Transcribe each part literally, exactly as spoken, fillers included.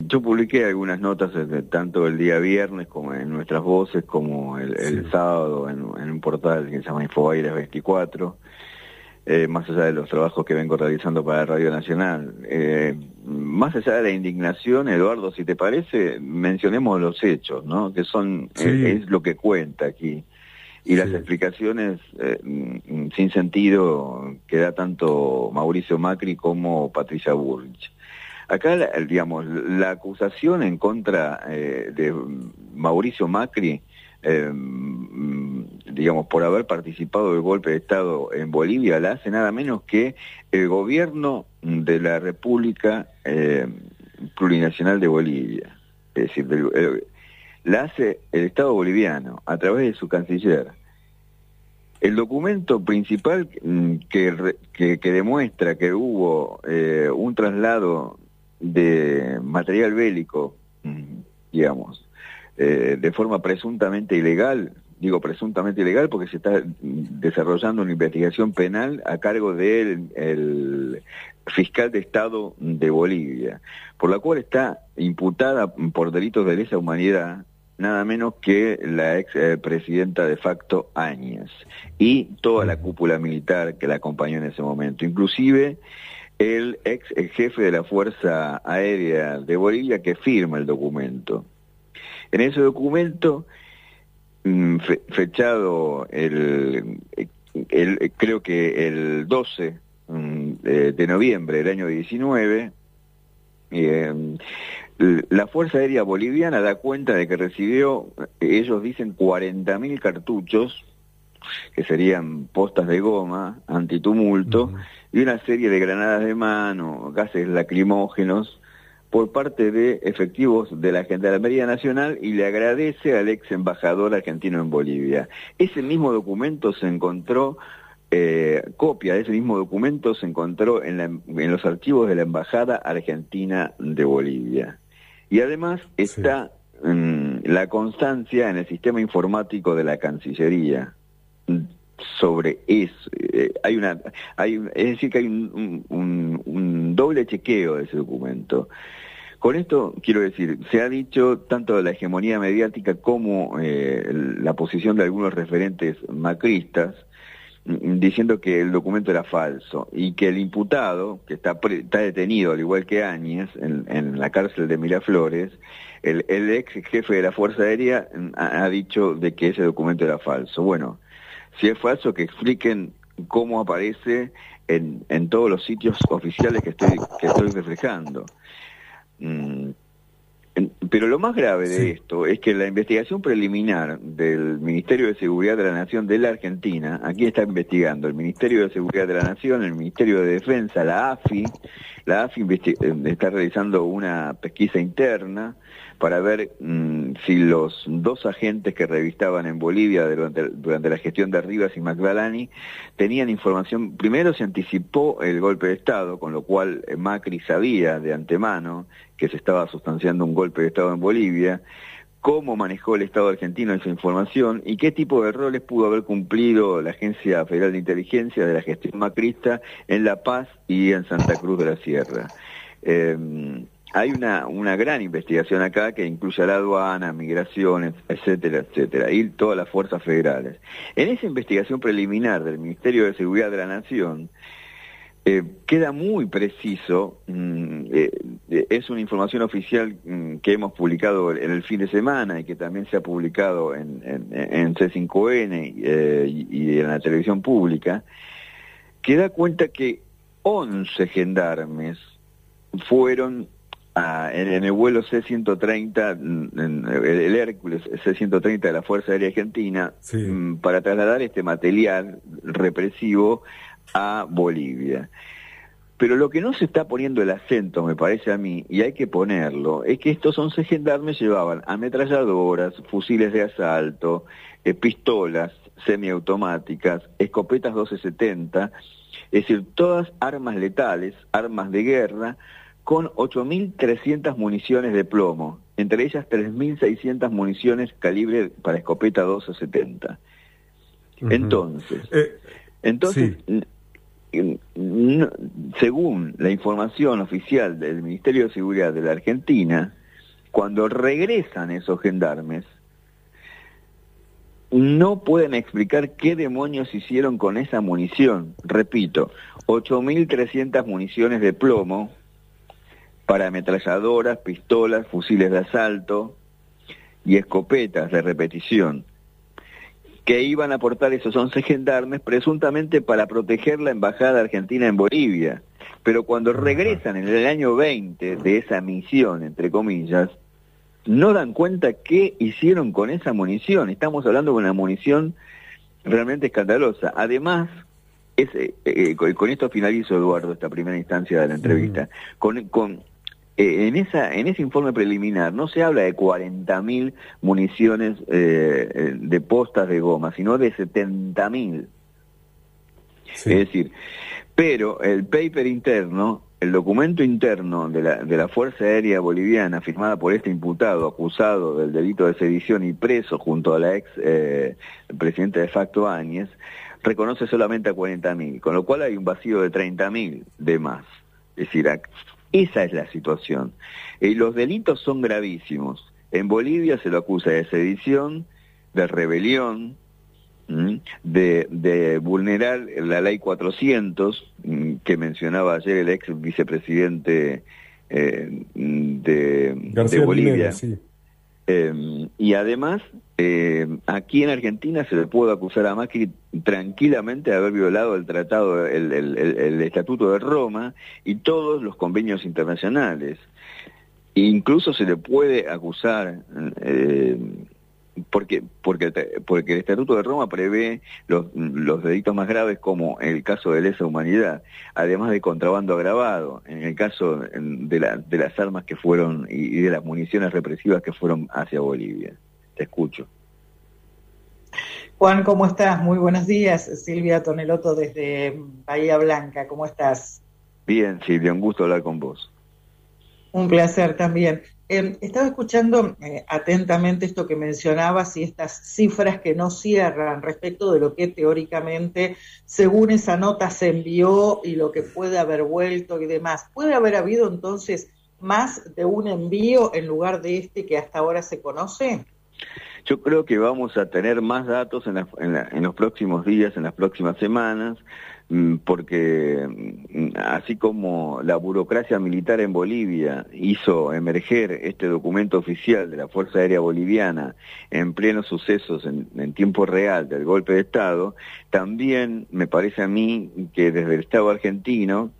yo publiqué algunas notas desde, tanto el día viernes como en Nuestras Voces, como el, el sí. sábado en, en un portal que se llama Infobaires veinticuatro, eh, más allá de los trabajos que vengo realizando para Radio Nacional. Eh, más allá de la indignación, Eduardo, si te parece, mencionemos los hechos, ¿no? Que son, sí. es, es lo que cuenta aquí. Y sí. las explicaciones eh, sin sentido que da tanto Mauricio Macri como Patricia Bullrich. Acá, digamos, la acusación en contra eh, de Mauricio Macri, eh, digamos, por haber participado del golpe de Estado en Bolivia, la hace nada menos que el gobierno de la República eh, Plurinacional de Bolivia. Es decir, del, el, la hace el Estado boliviano a través de su canciller. El documento principal que, que, que demuestra que hubo eh, un traslado de material bélico, digamos, eh, de forma presuntamente ilegal, digo presuntamente ilegal porque se está desarrollando una investigación penal a cargo del el fiscal de Estado de Bolivia, por la cual está imputada por delitos de lesa humanidad nada menos que la ex eh, presidenta de facto Áñez y toda la cúpula militar que la acompañó en ese momento, inclusive el ex el jefe de la Fuerza Aérea de Bolivia que firma el documento. En ese documento, fe, fechado el, el creo que el doce de noviembre del año diecinueve, eh, la Fuerza Aérea Boliviana da cuenta de que recibió, ellos dicen, cuarenta mil cartuchos, que serían postas de goma, antitumulto, uh-huh. y una serie de granadas de mano, gases lacrimógenos, por parte de efectivos de la Gendarmería Nacional, y le agradece al ex embajador argentino en Bolivia. Ese mismo documento se encontró, eh, copia de ese mismo documento se encontró en, la, en los archivos de la Embajada Argentina de Bolivia. Y además está sí. mmm, la constancia en el sistema informático de la Cancillería sobre eso. Eh, hay una, hay, es decir, que hay un, un, un doble chequeo de ese documento. Con esto quiero decir, se ha dicho tanto de la hegemonía mediática como eh, la posición de algunos referentes macristas, diciendo que el documento era falso y que el imputado, que está, pre, está detenido al igual que Áñez en, en la cárcel de Miraflores, el, el ex jefe de la Fuerza Aérea ha, ha dicho de que ese documento era falso. Bueno, si es falso, que expliquen cómo aparece en, en todos los sitios oficiales que estoy, que estoy reflejando. Mm. Pero lo más grave de sí. esto es que la investigación preliminar del Ministerio de Seguridad de la Nación de la Argentina, aquí está investigando el Ministerio de Seguridad de la Nación, el Ministerio de Defensa, la A F I, la A F I está realizando una pesquisa interna para ver mmm, si los dos agentes que revistaban en Bolivia durante, durante la gestión de Rivas y Magdalani tenían información. Primero se anticipó el golpe de Estado, con lo cual Macri sabía de antemano que se estaba sustanciando un golpe de Estado en Bolivia, cómo manejó el Estado argentino esa información y qué tipo de roles pudo haber cumplido la Agencia Federal de Inteligencia de la gestión macrista en La Paz y en Santa Cruz de la Sierra. Eh, hay una, una gran investigación acá que incluye a la aduana, migraciones, etcétera, etcétera, y todas las fuerzas federales. En esa investigación preliminar del Ministerio de Seguridad de la Nación, Eh, queda muy preciso, mm, eh, es una información oficial mm, que hemos publicado en el fin de semana y que también se ha publicado en, en, en C cinco N eh, y, y en la televisión pública, que da cuenta que once gendarmes fueron a, en, en el vuelo C ciento treinta, en el Hércules C ciento treinta de la Fuerza Aérea Argentina, sí. mm, para trasladar este material represivo a Bolivia. Pero lo que no se está poniendo el acento, me parece a mí, y hay que ponerlo, es que estos once gendarmes llevaban ametralladoras, fusiles de asalto, eh, pistolas semiautomáticas, escopetas doce setenta, es decir, todas armas letales, armas de guerra, con ocho mil trescientas municiones de plomo, entre ellas tres mil seiscientas municiones calibre para escopeta doce setenta. Uh-huh. Entonces, eh, entonces... Sí. Según la información oficial del Ministerio de Seguridad de la Argentina, cuando regresan esos gendarmes, no pueden explicar qué demonios hicieron con esa munición. Repito, ocho mil trescientas municiones de plomo para ametralladoras, pistolas, fusiles de asalto y escopetas de repetición, que iban a aportar esos once gendarmes presuntamente para proteger la embajada argentina en Bolivia. Pero cuando regresan en el año veinte de esa misión, entre comillas, no dan cuenta qué hicieron con esa munición. Estamos hablando de una munición realmente escandalosa. Además, es, eh, eh, con, con esto finalizo, Eduardo, esta primera instancia de la entrevista. Sí. Con, con, eh, en, esa, en ese informe preliminar no se habla de cuarenta mil municiones eh, de postas de goma, sino de setenta mil. Sí. Es decir, pero el paper interno, el documento interno de la, de la Fuerza Aérea Boliviana, firmada por este imputado acusado del delito de sedición y preso junto a la ex eh, presidenta de facto Áñez, reconoce solamente a cuarenta mil, con lo cual hay un vacío de treinta mil de más. Es decir, esa es la situación. Y los delitos son gravísimos. En Bolivia se lo acusa de sedición, de rebelión, De, de vulnerar la ley cuatrocientos que mencionaba ayer el ex vicepresidente eh, de, de Bolivia. Linera, sí. eh, y además eh, aquí en Argentina se le puede acusar a Macri tranquilamente de haber violado el tratado, el, el, el, el Estatuto de Roma y todos los convenios internacionales. E incluso se le puede acusar eh, Porque, porque, porque el Estatuto de Roma prevé los, los delitos más graves como el caso de lesa humanidad, además de contrabando agravado, en el caso de, la, de las armas que fueron y de las municiones represivas que fueron hacia Bolivia. Te escucho. Juan, ¿cómo estás? Muy buenos días. Silvia Tonelotto desde Bahía Blanca, ¿cómo estás? Bien, Silvia, un gusto hablar con vos. Un placer también. Eh, estaba escuchando eh, atentamente esto que mencionabas y estas cifras que no cierran respecto de lo que teóricamente, según esa nota, se envió y lo que puede haber vuelto y demás. ¿Puede haber habido entonces más de un envío en lugar de este que hasta ahora se conoce? Yo creo que vamos a tener más datos en, la, en, la, en los próximos días, en las próximas semanas, porque así como la burocracia militar en Bolivia hizo emerger este documento oficial de la Fuerza Aérea Boliviana en plenos sucesos en, en tiempo real del golpe de Estado, también me parece a mí que desde el Estado argentino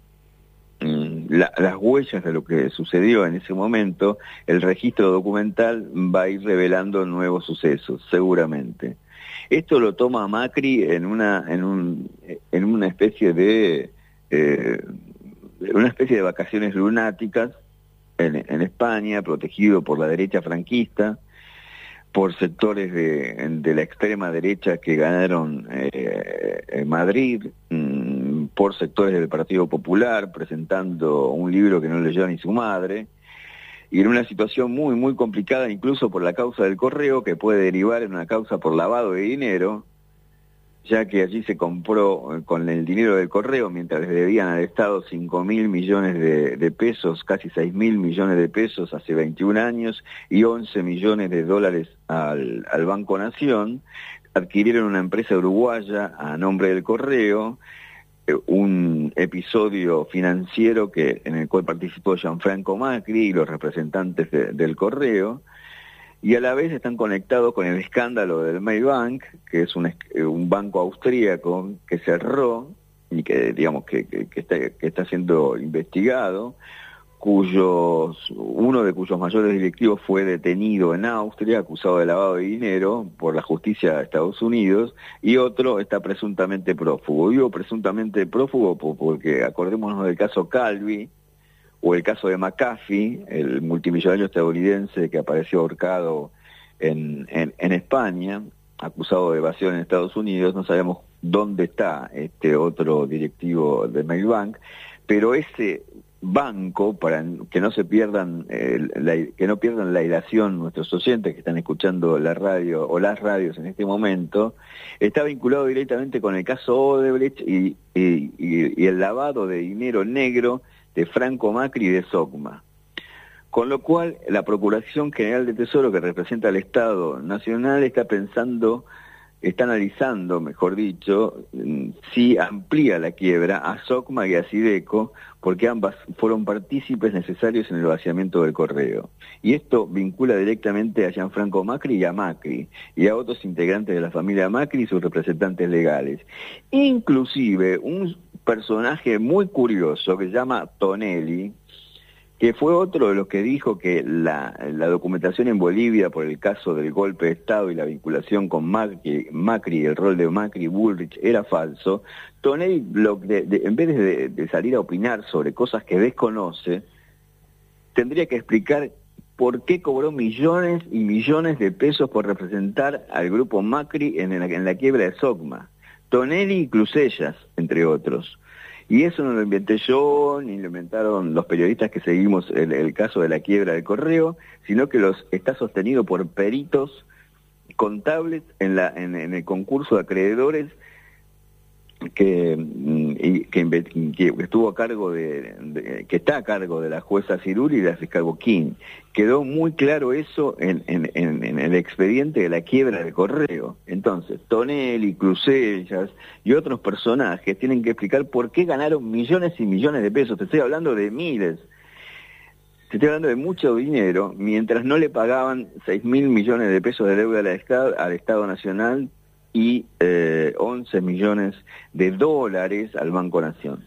La, las huellas de lo que sucedió en ese momento, el registro documental va a ir revelando nuevos sucesos, seguramente. Esto lo toma Macri en una en un en una especie de eh, una especie de vacaciones lunáticas en, en España, protegido por la derecha franquista, por sectores de, de la extrema derecha que ganaron eh, en Madrid, mmm, por sectores del Partido Popular, presentando un libro que no leyó ni su madre, y en una situación muy, muy complicada, incluso por la causa del correo, que puede derivar en una causa por lavado de dinero, ya que allí se compró con el dinero del correo, mientras les debían al Estado cinco mil millones de, de pesos, casi seis mil millones de pesos hace veintiún años, y once millones de dólares al, al Banco Nación, adquirieron una empresa uruguaya a nombre del correo, un episodio financiero que en el cual participó Gianfranco Macri y los representantes de, del correo, y a la vez están conectados con el escándalo del Maybank, que es un, un banco austríaco que cerró y que digamos que, que, que, está, que está siendo investigado, cuyos uno de cuyos mayores directivos fue detenido en Austria, acusado de lavado de dinero por la justicia de Estados Unidos, y otro está presuntamente prófugo. Digo presuntamente prófugo porque acordémonos del caso Calvi, o el caso de McAfee, el multimillonario estadounidense que apareció ahorcado en, en, en España, acusado de evasión en Estados Unidos. No sabemos dónde está este otro directivo de Maybank, pero ese banco, para que no se pierdan eh, la, que no pierdan la ilación nuestros oyentes que están escuchando la radio o las radios en este momento, está vinculado directamente con el caso Odebrecht y, y, y, y el lavado de dinero negro de Franco Macri y de Socma. Con lo cual, la Procuración General de Tesoro, que representa al Estado Nacional, está pensando, está analizando, mejor dicho, si amplía la quiebra a SOCMA y a Sideco, porque ambas fueron partícipes necesarios en el vaciamiento del correo. Y esto vincula directamente a Gianfranco Macri y a Macri, y a otros integrantes de la familia Macri y sus representantes legales. Inclusive, un personaje muy curioso que se llama Tonelli, que fue otro de los que dijo que la, la documentación en Bolivia por el caso del golpe de Estado y la vinculación con Macri, Macri el rol de Macri y Bullrich era falso. Tonelli, lo, de, de, en vez de, de salir a opinar sobre cosas que desconoce, tendría que explicar por qué cobró millones y millones de pesos por representar al grupo Macri en la, en la quiebra de SOCMA. Tonelli y Clusellas, entre otros. Y eso no lo inventé yo, ni lo inventaron los periodistas que seguimos el, el caso de la quiebra del correo, sino que los está sostenido por peritos contables en, la, en, en el concurso de acreedores que, y, que, que estuvo a cargo de, de, que está a cargo de la jueza Ciruli y de la fiscal Boquín. Quedó muy claro eso en, en, en, en el expediente de la quiebra del correo. Entonces, Tonelli, Clusellas y otros personajes tienen que explicar por qué ganaron millones y millones de pesos. Te estoy hablando de miles. Te estoy hablando de mucho dinero, mientras no le pagaban seis mil millones de pesos de deuda al Estado, al Estado Nacional, y eh, once millones de dólares al Banco Nación.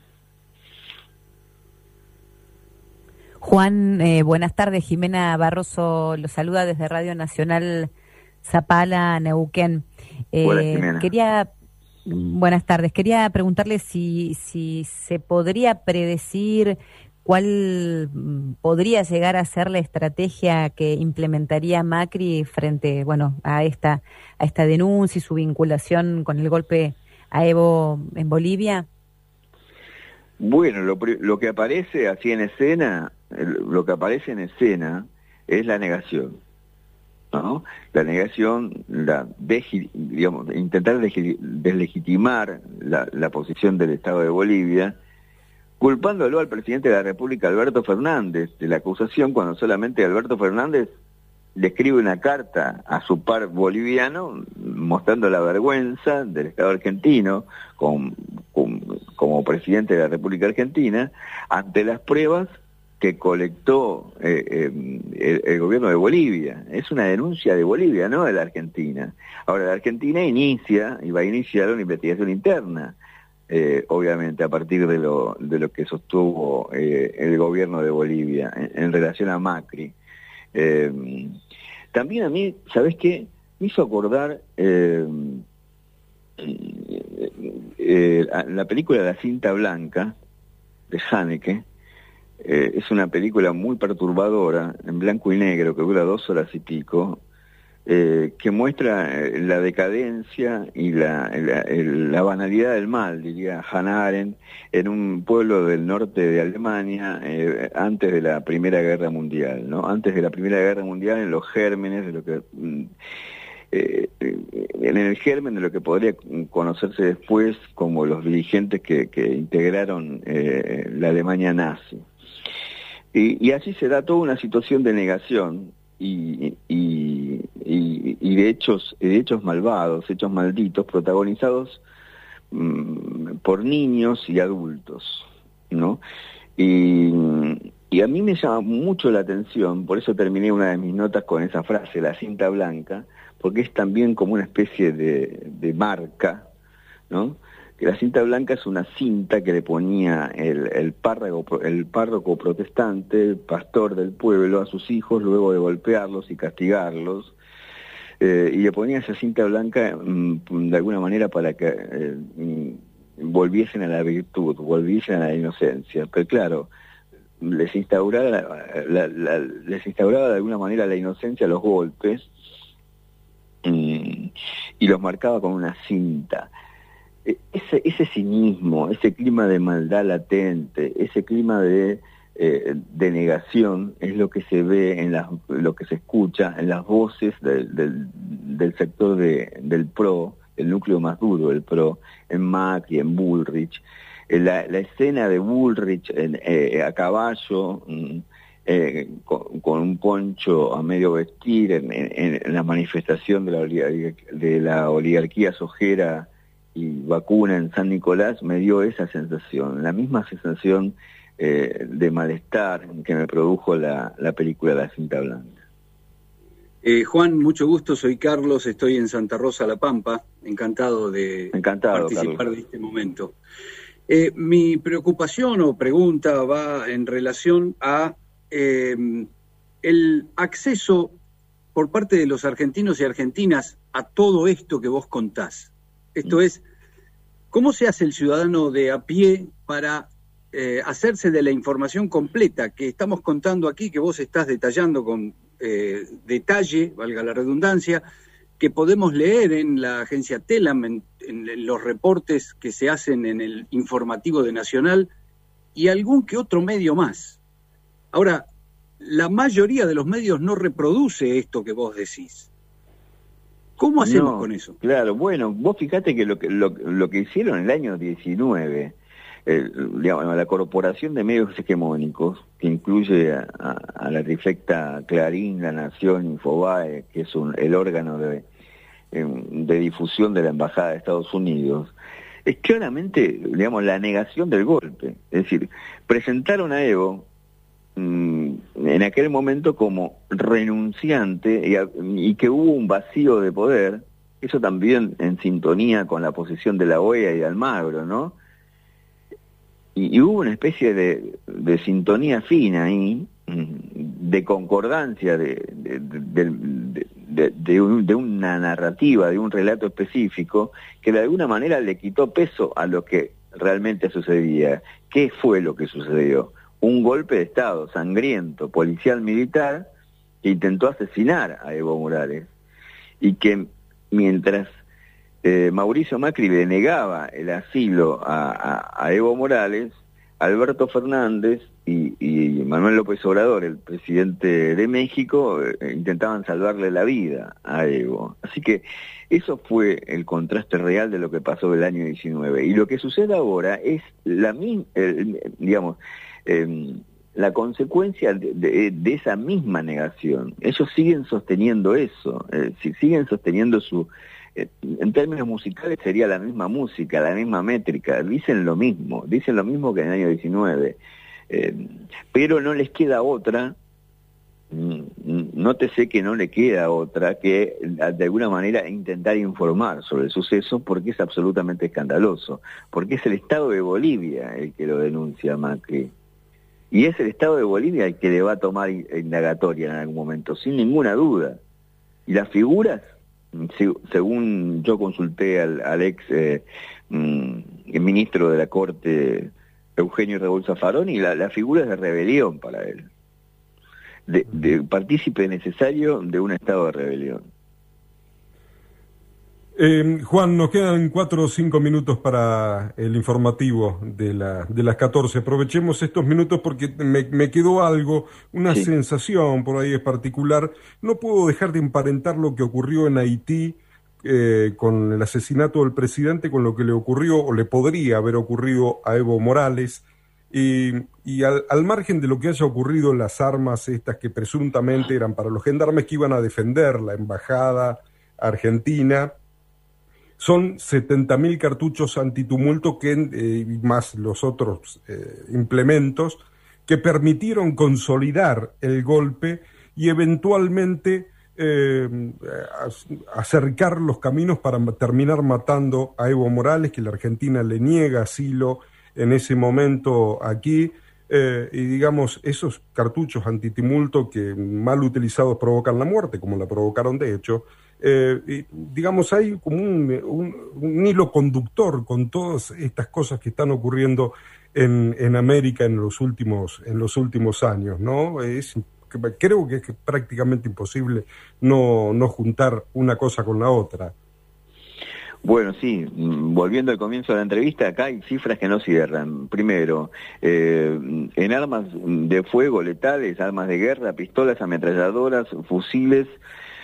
Juan, eh, buenas tardes. Jimena Barroso lo saluda desde Radio Nacional Zapala, Neuquén. Eh, Hola, Jimena. Quería, buenas tardes. Quería preguntarle si, si se podría predecir cuál podría llegar a ser la estrategia que implementaría Macri frente, bueno, a esta a esta denuncia y su vinculación con el golpe a Evo en Bolivia. Bueno, lo, lo que aparece así en escena, lo que aparece en escena es la negación, ¿no? La negación, la deji, digamos, intentar deslegitimar la, la posición del Estado de Bolivia, culpándolo al presidente de la República, Alberto Fernández, de la acusación, cuando solamente Alberto Fernández le escribe una carta a su par boliviano mostrando la vergüenza del Estado argentino con, con, como presidente de la República Argentina ante las pruebas que colectó eh, eh, el, el gobierno de Bolivia. Es una denuncia de Bolivia, no de la Argentina. Ahora, la Argentina inicia y va a iniciar una investigación interna, Eh, obviamente a partir de lo de lo que sostuvo eh, el gobierno de Bolivia en, en relación a Macri. Eh, también a mí, ¿sabés qué? Me hizo acordar eh, eh, la película La Cinta Blanca de Haneke. Eh, es una película muy perturbadora, en blanco y negro, que dura dos horas y pico, Eh, que muestra la decadencia y la, la, la banalidad del mal, diría Hannah Arendt, en un pueblo del norte de Alemania eh, antes de la Primera Guerra Mundial, ¿no? Antes de la Primera Guerra Mundial, en los gérmenes de lo que eh, en el germen de lo que podría conocerse después como los dirigentes que, que integraron eh, la Alemania nazi. Y, y así se da toda una situación de negación Y, y, y, y de hechos de hechos malvados, hechos malditos, protagonizados mmm, por niños y adultos, ¿no? Y, y a mí me llama mucho la atención, por eso terminé una de mis notas con esa frase, la cinta blanca, porque es también como una especie de, de marca, ¿no? Que la cinta blanca es una cinta que le ponía el, el, párroco, el párroco protestante, el pastor del pueblo, a sus hijos luego de golpearlos y castigarlos, eh, y le ponía esa cinta blanca mmm, de alguna manera para que eh, volviesen a la virtud, volviesen a la inocencia. Pero claro, les instauraba, la, la, la, les instauraba de alguna manera la inocencia a los golpes mmm, y los marcaba con una cinta. Ese, ese cinismo, ese clima de maldad latente, ese clima de, eh, de negación es lo que se ve, en las, lo que se escucha en las voces del, del, del sector de, del PRO, el núcleo más duro del PRO, en Macri, en Bullrich. La, la escena de Bullrich en, eh, a caballo, eh, con, con un poncho a medio vestir en, en, en la manifestación de la, de la oligarquía sojera y vacuna en San Nicolás, me dio esa sensación, la misma sensación eh, de malestar que me produjo la, la película La Cinta Blanca. Eh, Juan, mucho gusto, soy Carlos, estoy en Santa Rosa, La Pampa, encantado de Encantado, participar Carlos. de este momento. Eh, mi preocupación o pregunta va en relación a eh, el acceso por parte de los argentinos y argentinas a todo esto que vos contás. Esto es, ¿cómo se hace el ciudadano de a pie para eh, hacerse de la información completa que estamos contando aquí, que vos estás detallando con eh, detalle, valga la redundancia, que podemos leer en la agencia Telam, en, en los reportes que se hacen en el informativo de Nacional y algún que otro medio más? Ahora, la mayoría de los medios no reproduce esto que vos decís. ¿Cómo hacemos no, con eso? Claro, bueno, vos fíjate que lo que, lo, lo que hicieron en el año diecinueve, eh, digamos, la Corporación de Medios Hegemónicos, que incluye a, a, a la trifecta Clarín, La Nación, Infobae, que es un, el órgano de, de difusión de la Embajada de Estados Unidos, es claramente, digamos, la negación del golpe. Es decir, presentaron a Evo mmm, en aquel momento como renunciante y, a, y que hubo un vacío de poder, eso también en sintonía con la posición de la O E A y de Almagro, ¿no? Y, y hubo una especie de, de sintonía fina ahí, de concordancia de, de, de, de, de, de, un, de una narrativa, de un relato específico, que de alguna manera le quitó peso a lo que realmente sucedía. ¿Qué fue lo que sucedió? Un golpe de Estado sangriento, policial militar, que intentó asesinar a Evo Morales, y que mientras eh, Mauricio Macri le negaba el asilo a, a, a Evo Morales, Alberto Fernández y, y Manuel López Obrador, el presidente de México, eh, intentaban salvarle la vida a Evo. Así que eso fue el contraste real de lo que pasó el año diecinueve. Y lo que sucede ahora es la misma, eh, digamos, eh, la consecuencia de, de, de esa misma negación. Ellos siguen sosteniendo eso, eh, si siguen sosteniendo su... Eh, en términos musicales sería la misma música, la misma métrica, dicen lo mismo, dicen lo mismo que en el año diecinueve, eh, pero no les queda otra, nótese que no le queda otra que de alguna manera intentar informar sobre el suceso, porque es absolutamente escandaloso, porque es el Estado de Bolivia el que lo denuncia a Macri. Y es el Estado de Bolivia el que le va a tomar indagatoria en algún momento, sin ninguna duda. Y las figuras, según yo consulté al, al ex eh, mm, ministro de la Corte, Eugenio Raúl Zaffaroni, la, la figura es de rebelión para él, de, de partícipe necesario de un estado de rebelión. Eh, Juan, nos quedan cuatro o cinco minutos para el informativo de, la, de las catorce. Aprovechemos estos minutos porque me, me quedó algo, una sí. sensación por ahí es particular. No puedo dejar de emparentar lo que ocurrió en Haití eh, con el asesinato del presidente, con lo que le ocurrió o le podría haber ocurrido a Evo Morales. Y, y al, al margen de lo que haya ocurrido en las armas estas que presuntamente eran para los gendarmes que iban a defender la embajada argentina, son setenta mil cartuchos antitumulto que, eh, más los otros eh, implementos que permitieron consolidar el golpe y eventualmente eh, acercar los caminos para terminar matando a Evo Morales, que la Argentina le niega asilo en ese momento aquí, eh, y digamos, esos cartuchos antitumulto que mal utilizados provocan la muerte, como la provocaron de hecho. Eh, y, digamos, hay como un, un, un hilo conductor con todas estas cosas que están ocurriendo en, en América en los últimos en los últimos años, ¿no? Es, creo que es prácticamente imposible no, no juntar una cosa con la otra. Bueno, sí, volviendo al comienzo de la entrevista, acá hay cifras que no cierran. Primero, eh, en armas de fuego letales, armas de guerra, pistolas, ametralladoras, fusiles,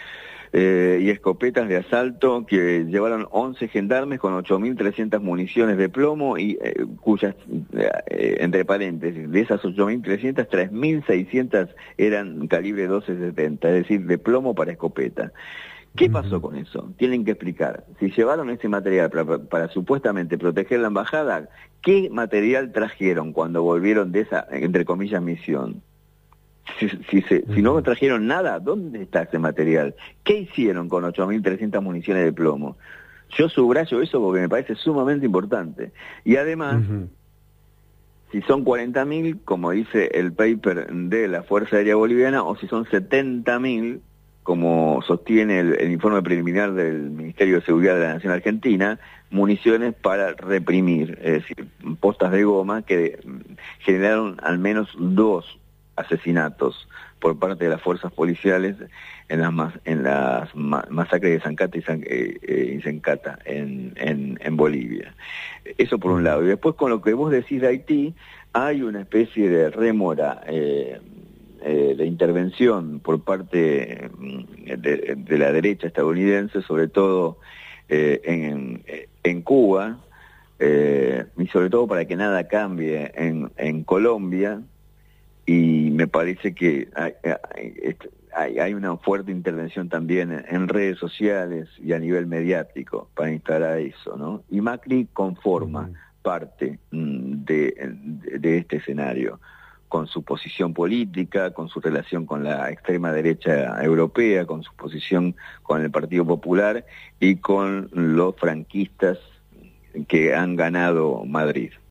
eh, y escopetas de asalto que llevaron once gendarmes con ocho mil trescientas municiones de plomo y eh, cuyas, eh, entre paréntesis, de esas ocho mil trescientas, tres mil seiscientas eran calibre doce setenta, es decir, de plomo para escopeta. ¿Qué pasó con eso? Tienen que explicar. Si llevaron ese material para, para supuestamente proteger la embajada, ¿qué material trajeron cuando volvieron de esa, entre comillas, misión? Si, si, se, si no trajeron nada, ¿dónde está ese material? ¿Qué hicieron con ocho mil trescientas municiones de plomo? Yo subrayo eso porque me parece sumamente importante. Y además, uh-huh. si son cuarenta mil, como dice el paper de la Fuerza Aérea Boliviana, o si son setenta mil, como sostiene el, el informe preliminar del Ministerio de Seguridad de la Nación Argentina, municiones para reprimir, es decir, postas de goma que generaron al menos dos asesinatos por parte de las fuerzas policiales en las mas, en las ma, masacres de Zancata y, San, eh, y Sencata en, en, en Bolivia. Eso por un lado. Y después con lo que vos decís de Haití, hay una especie de rémora eh, eh, de intervención por parte de, de la derecha estadounidense, sobre todo eh, en, en Cuba, eh, y sobre todo para que nada cambie en, en Colombia. Y me parece que hay, hay, hay una fuerte intervención también en, en redes sociales y a nivel mediático para instalar eso, ¿no? Y Macri conforma uh-huh. parte de, de, de este escenario, con su posición política, con su relación con la extrema derecha europea, con su posición con el Partido Popular y con los franquistas que han ganado Madrid.